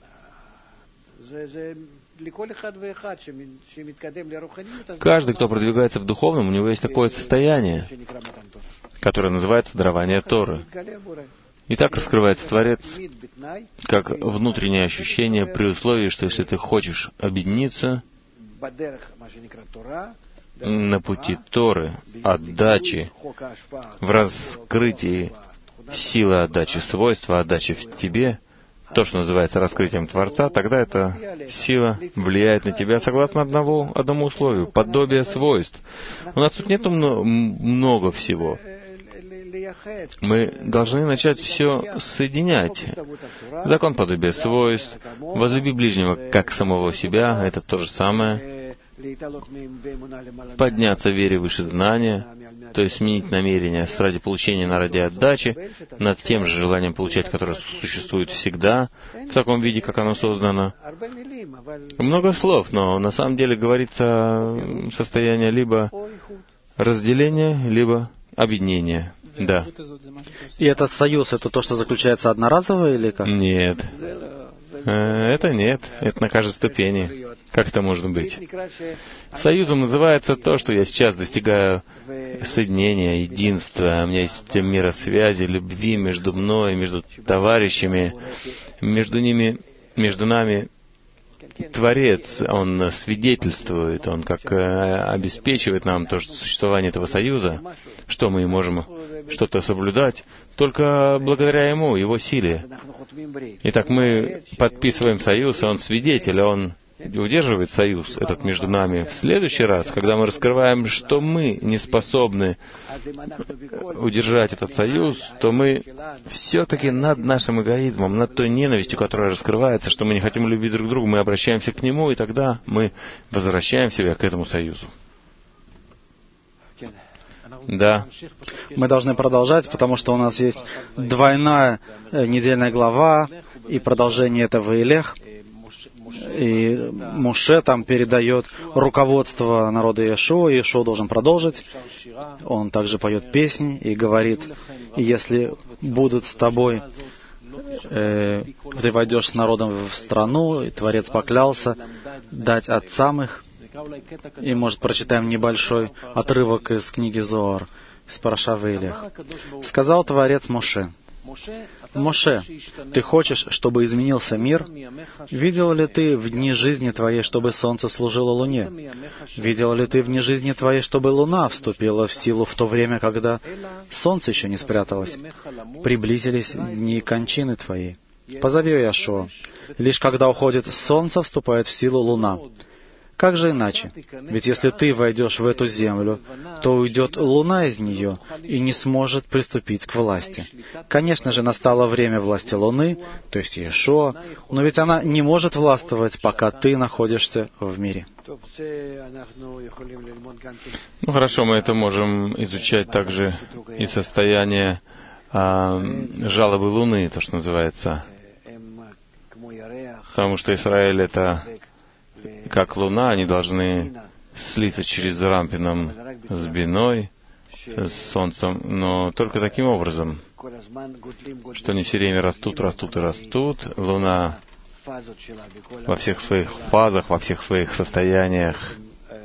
[SPEAKER 1] Каждый, кто продвигается в духовном, у него есть такое состояние, которое называется дарование Торы. И так раскрывается Творец, как внутреннее ощущение при условии, что если ты хочешь объединиться на пути Торы, отдачи, в раскрытии силы отдачи, свойства отдачи в тебе, то, что называется раскрытием Творца, тогда эта сила влияет на тебя согласно одному условию, подобие свойств. У нас тут нету много всего. Мы должны начать все соединять. Закон подобия свойств, возлюби ближнего как самого себя, это то же самое. Подняться в вере выше знания, то есть сменить намерение ради получения ради отдачи, над тем же желанием получать, которое существует всегда, в таком виде, как оно создано. Много слов, но на самом деле говорится состояние либо разделения, либо объединения. Да.
[SPEAKER 2] И этот союз, это то, что заключается одноразово или как?
[SPEAKER 1] Нет. Это нет. Это на каждой ступени. Как это может быть? Союзом называется то, что я сейчас достигаю соединения, единства. У меня есть миросвязи, любви между мной, между товарищами, между ними, между нами. Творец, Он свидетельствует, Он как обеспечивает нам то, что существование этого союза, что мы можем что-то соблюдать, только благодаря Ему, Его силе. Итак, мы подписываем союз, и Он свидетель, Он удерживает союз этот между нами. В следующий раз, когда мы раскрываем, что мы не способны удержать этот союз, то мы все-таки над нашим эгоизмом, над той ненавистью, которая раскрывается, что мы не хотим любить друг друга, мы обращаемся к Нему, и тогда мы возвращаем себя к этому союзу. Да.
[SPEAKER 2] Мы должны продолжать, потому что у нас есть двойная недельная глава и продолжение этого Илех. И Моше там передает руководство народа Иешуа, и Иешуа должен продолжить. Он также поет песни и говорит, если будут с тобой, ты войдешь с народом в страну, и Творец поклялся дать отцам их. И, может, прочитаем небольшой отрывок из книги Зоар, с Параша Вейлех. Сказал Творец Моше: «Моше, ты хочешь, чтобы изменился мир? Видел ли ты в дни жизни твоей, чтобы солнце служило луне? Видел ли ты в дни жизни твоей, чтобы луна вступила в силу в то время, когда солнце еще не спряталось? Приблизились дни кончины твоей. Позови Иешуа. Лишь когда уходит солнце, вступает в силу луна. Как же иначе? Ведь если ты войдешь в эту землю, то уйдет луна из нее и не сможет приступить к власти. Конечно же, настало время власти луны, то есть Иешуа, но ведь она не может властвовать, пока ты находишься в мире».
[SPEAKER 1] Ну хорошо, мы это можем изучать также и состояние жалобы Луны, то, что называется. Потому что Израиль — это как Луна, они должны слиться через Рампином с Биной, с Солнцем, но только таким образом, что они все время растут, растут и растут. Луна во всех своих фазах, во всех своих состояниях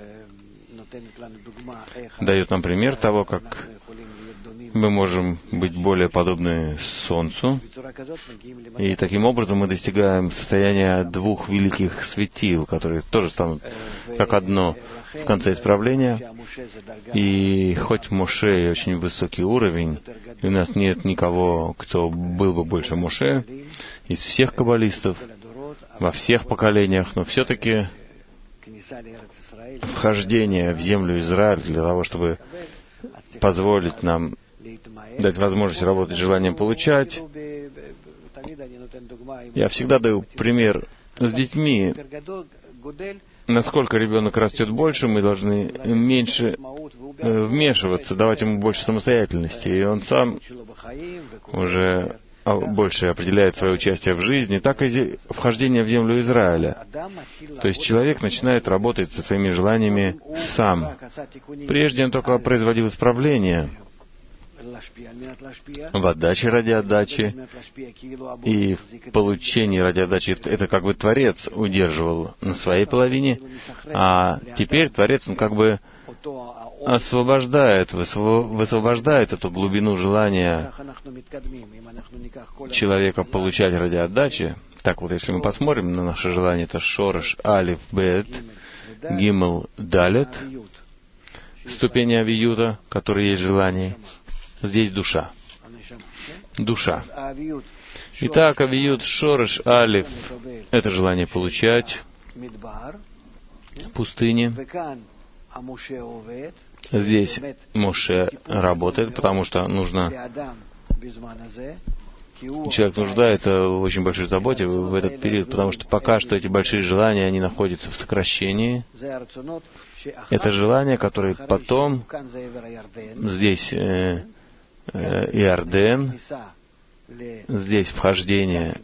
[SPEAKER 1] дает нам пример того, как мы можем быть более подобны Солнцу, и таким образом мы достигаем состояния двух великих светил, которые тоже станут как одно в конце исправления. И хоть Моше очень высокий уровень, и у нас нет никого, кто был бы больше Моше, из всех каббалистов, во всех поколениях, но все-таки вхождение в землю Израиля для того, чтобы позволить нам дать возможность работать, желанием получать. Я всегда даю пример с детьми. Насколько ребенок растет больше, мы должны меньше вмешиваться, давать ему больше самостоятельности. И он сам уже больше определяет свое участие в жизни. Так и вхождение в землю Израиля. То есть человек начинает работать со своими желаниями сам. Прежде он только производил исправления в отдаче ради отдачи, и в получении ради отдачи это как бы Творец удерживал на своей половине, а теперь Творец, он как бы освобождает, высвобождает эту глубину желания человека получать ради отдачи. Так вот, если мы посмотрим на наше желание, это Шореш, Алиф, Бет, Гимел, Далет, ступени Авиюта, которые есть желание. Здесь душа. Душа. Итак, Авиют, Шореш, Алиф — это желание получать. Пустыни. Здесь Моше работает, потому что нужно... Человек нуждается в очень большой заботе в этот период, потому что пока что эти большие желания, они находятся в сокращении. Это желания, которые потом здесь Иорден, здесь вхождение,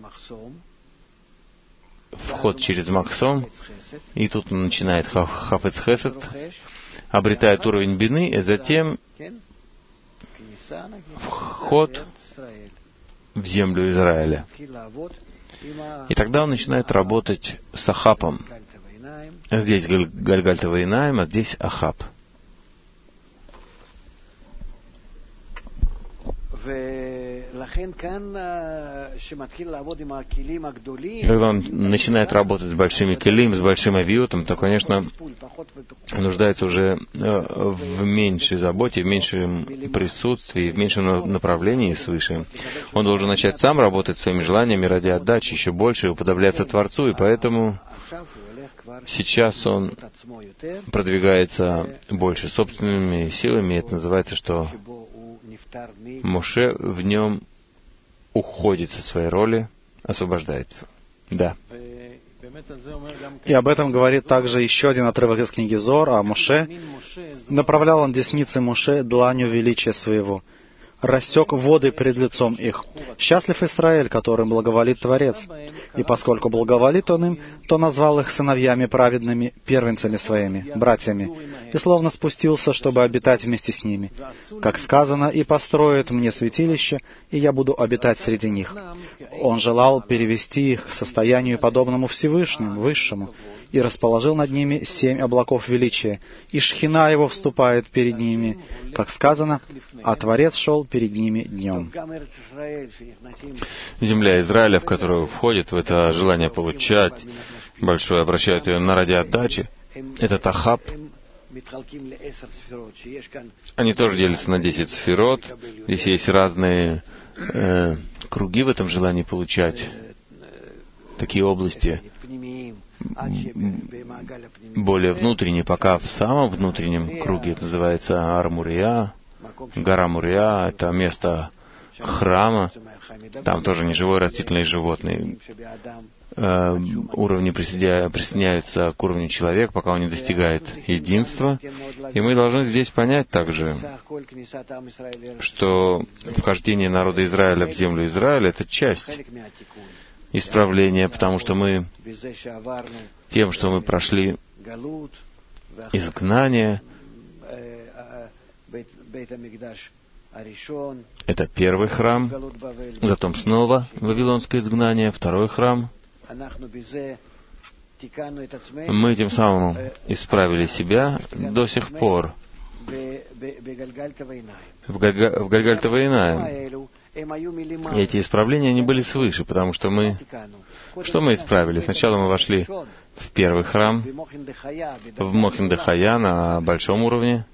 [SPEAKER 1] вход через Махсом, и тут он начинает Хафец Хесед, обретает уровень бины, и затем вход в землю Израиля. И тогда он начинает работать с Ахапом. Здесь Гальгальта Ваинаим, а здесь Ахап. Когда он начинает работать с большими келим, с большим авиотом, то, конечно, нуждается уже в меньшей заботе, в меньшем присутствии, в меньшем направлении свыше. Он должен начать сам работать своими желаниями ради отдачи, еще больше уподобляться Творцу, и поэтому сейчас он продвигается больше собственными силами, и это называется, что Моше в нем уходит со своей роли, освобождается. Да.
[SPEAKER 2] И об этом говорит также еще один отрывок из книги Зоар о Моше. «Направлял он десницы Моше дланью величия своего, рассек воды пред лицом их. Счастлив Израиль, которым благоволит Творец. И поскольку благоволит он им, то назвал их сыновьями праведными, первенцами своими, братьями, и словно спустился, чтобы обитать вместе с ними. Как сказано, и построит мне святилище, и я буду обитать среди них». Он желал перевести их к состоянию, подобному Всевышнему, Высшему, и расположил над ними 7 облаков величия, и шхина его вступает перед ними, как сказано, а Творец шел перед ними днем.
[SPEAKER 1] Земля Израиля, в которую входит в это желание получать большое, обращают ее на ради отдачи, этот Ахаб, они тоже делятся на 10 сферот. Здесь есть разные круги в этом желании получать, такие области более внутренние, пока в самом внутреннем круге, это называется Ар-Мурия, гора Мурия, это место храма, там тоже не живое растительное и животное. Уровни присоединяются к уровню человека, пока он не достигает единства. И мы должны здесь понять также, что вхождение народа Израиля в землю Израиля — это часть исправления, потому что мы тем, что мы прошли изгнание, это первый храм, затем снова Вавилонское изгнание, второй храм. Мы тем самым исправили себя до сих пор. в Гальгальта-Вайнаим. И эти исправления, они были свыше, потому что что мы исправили? Сначала мы вошли в первый храм, в Мохин-де-Хая на большом уровне.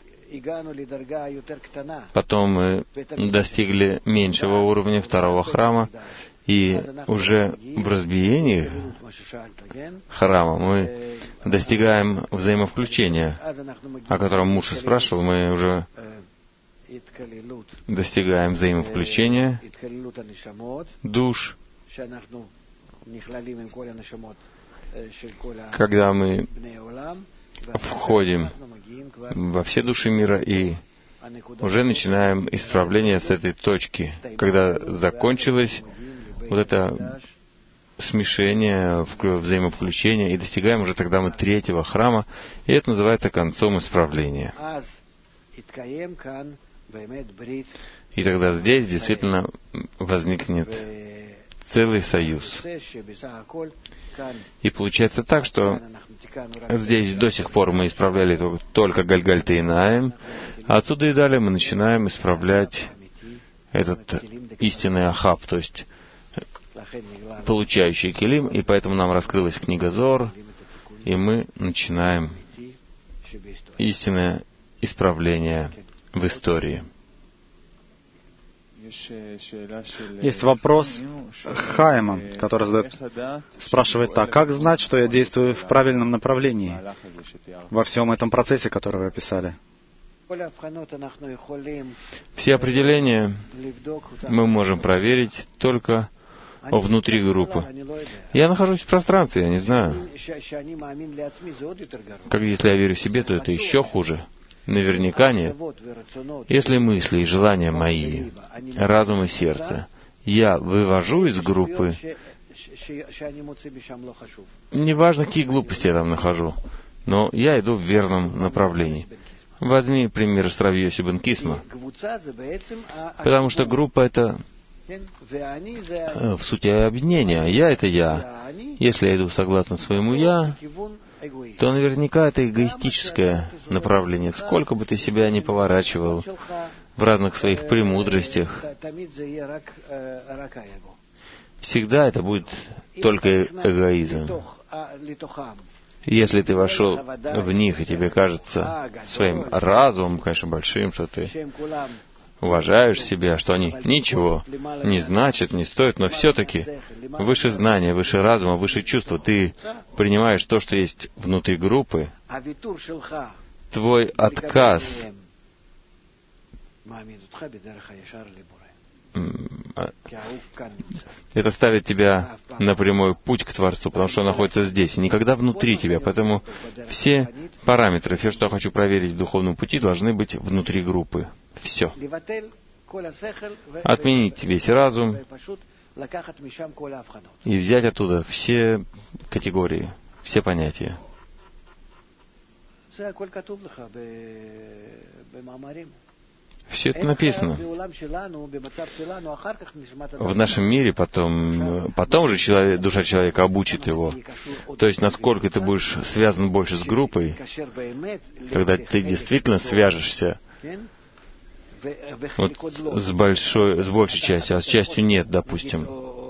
[SPEAKER 1] Потом мы достигли меньшего уровня второго храма, и уже в разбиении храма мы достигаем взаимовключения, о котором Муша спрашивал. Мы уже достигаем взаимовключения душ, когда мы входим во все души мира и уже начинаем исправление с этой точки, когда закончилось вот это смешение, взаимовключение, и достигаем уже тогда мы третьего храма, и это называется концом исправления. И тогда здесь действительно возникнет целый союз. И получается так, что здесь до сих пор мы исправляли только Гальгальта-Вайнаим, а отсюда и далее мы начинаем исправлять этот истинный Ахаб, то есть получающий Келим, и поэтому нам раскрылась книга Зоар, и мы начинаем истинное исправление в истории.
[SPEAKER 2] Есть вопрос Хайма, который спрашивает так: как знать, что я действую в правильном направлении во всем этом процессе, который вы описали?
[SPEAKER 1] Все определения мы можем проверить только внутри группы. Я нахожусь в пространстве, я не знаю. Как если я верю себе, то это еще хуже. Наверняка нет. Если мысли и желания мои, разум и сердце, я вывожу из группы, неважно, какие глупости я там нахожу, но я иду в верном направлении. Возьми пример с Рави Йоси бен Кисма. Потому что группа — это в сути объединение. Я — это я. Если я иду согласно своему «я», то наверняка это эгоистическое направление. Сколько бы ты себя ни поворачивал в разных своих премудростях, всегда это будет только эгоизм. Если ты вошел в них, и тебе кажется своим разумом, конечно, большим, что ты уважаешь себя, что они ничего не значат, не стоят, но все-таки выше знания, выше разума, выше чувства, ты принимаешь то, что есть внутри группы, твой отказ это ставит тебя на прямой путь к Творцу, потому что он находится здесь, и никогда внутри тебя. Поэтому все параметры, все, что я хочу проверить в духовном пути, должны быть внутри группы. Все. Отменить весь разум и взять оттуда все категории, все понятия. Все это написано. В нашем мире потом же душа человека обучит его. То есть, насколько ты будешь связан больше с группой, когда ты действительно свяжешься вот с большей частью, а с частью нет, допустим.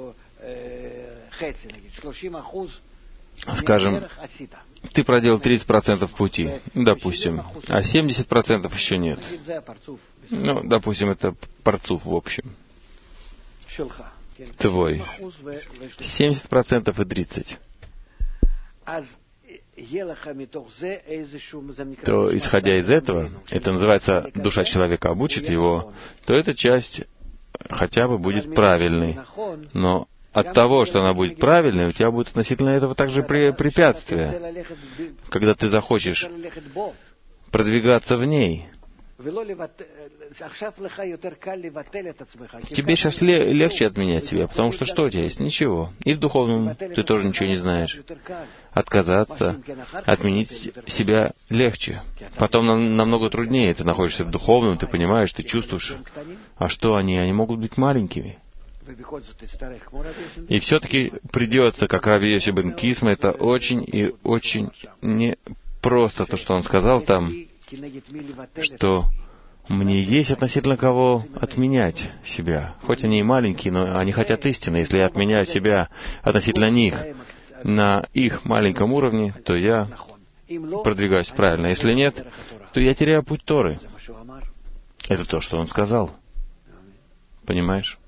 [SPEAKER 1] Скажем, ты проделал 30% пути, допустим, а 70% еще нет. Ну, допустим, это парцуф в общем. Твой. 70% и 30%. То, исходя из этого, это называется, душа человека обучит его, то эта часть хотя бы будет правильной. Но от того, что она будет правильной, у тебя будет относительно этого также препятствия. Когда ты захочешь продвигаться в ней, тебе сейчас легче отменять себя, потому что что у тебя есть? Ничего. И в духовном ты тоже ничего не знаешь. Отказаться, отменить себя легче. Потом намного труднее. Ты находишься в духовном, ты понимаешь, ты чувствуешь. А что они? Они могут быть маленькими. И все-таки придется, как Рави Йоси бен Кисма, это очень и очень непросто, то, что он сказал там, что мне есть относительно кого отменять себя. Хоть они и маленькие, но они хотят истины. Если я отменяю себя относительно них на их маленьком уровне, то я продвигаюсь правильно. Если нет, то я теряю путь Торы. Это то, что он сказал. Понимаешь?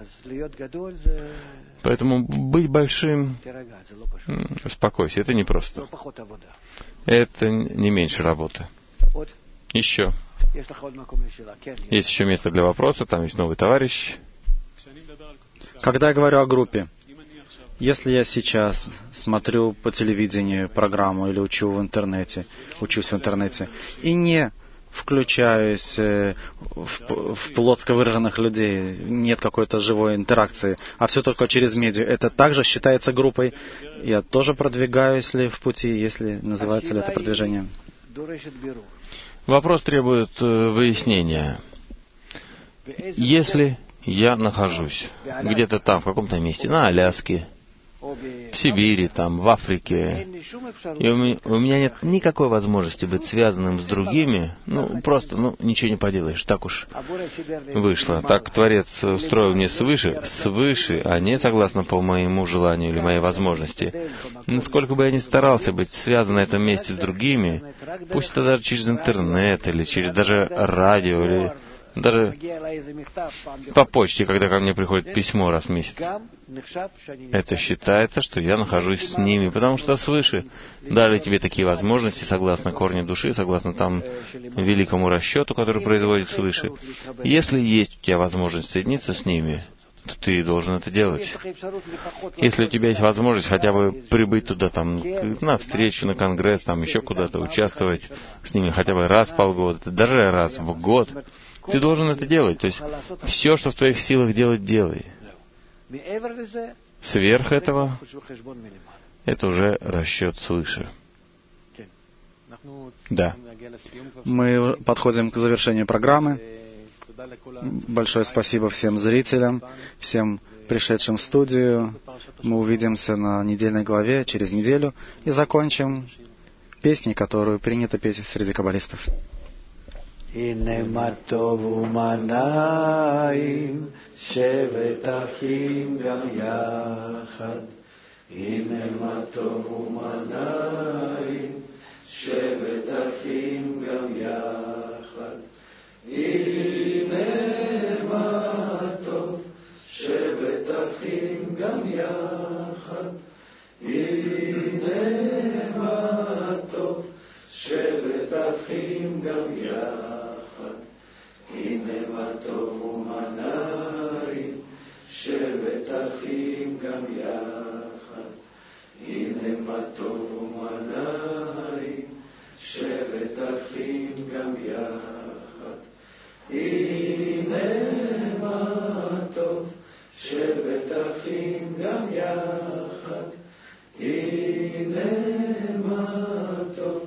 [SPEAKER 1] Поэтому быть большим, успокойся, это непросто. Это не меньше работы. Еще. Есть еще место для вопроса, там есть новый товарищ.
[SPEAKER 2] Когда я говорю о группе, если я сейчас смотрю по телевидению программу или учусь в интернете, и не включаюсь в плотско выраженных людей, нет какой-то живой интеракции, а все только через медиа, это также считается группой? Я тоже продвигаюсь ли в пути, если называется ли это продвижением?
[SPEAKER 1] Вопрос требует выяснения. Если я нахожусь где-то там, в каком-то месте, на Аляске, в Сибири, там, в Африке, и у меня нет никакой возможности быть связанным с другими, просто ничего не поделаешь, так уж вышло. Так Творец устроил мне свыше, а не согласно по моему желанию или моей возможности. Насколько бы я ни старался быть связан на этом месте с другими, пусть это даже через интернет, или через даже радио, или даже по почте, когда ко мне приходит письмо раз в месяц, это считается, что я нахожусь с ними, потому что свыше дали тебе такие возможности, согласно корню души, согласно там великому расчету, который производит свыше. Если есть у тебя возможность соединиться с ними, то ты должен это делать. Если у тебя есть возможность хотя бы прибыть туда, там, на встречу, на конгресс, там, еще куда-то, участвовать с ними хотя бы раз в полгода, даже раз в год, ты должен это делать. То есть все, что в твоих силах делать, делай. Сверх этого, это уже расчет свыше. Да.
[SPEAKER 2] Мы подходим к завершению программы. Большое спасибо всем зрителям, всем пришедшим в студию. Мы увидимся на недельной главе через неделю и закончим песней, которую принято петь среди каббалистов.
[SPEAKER 3] הנה מה טוב ומה נעים, שבת אחים גם יחד. הנה מה טוב ומה נעים, שבת אחים גם יחד. הנה מה טוב, שבת אחים גם יחד. הנה מה טוב, שבת אחים גם יחד. הנה מה טוב ומה נעים, שבת אחים גם יחד. הנה מה טוב ומה נעים, שבת אחים גם יחד. הנה מה טוב, שבת אחים גם יחד. הנה מה טוב,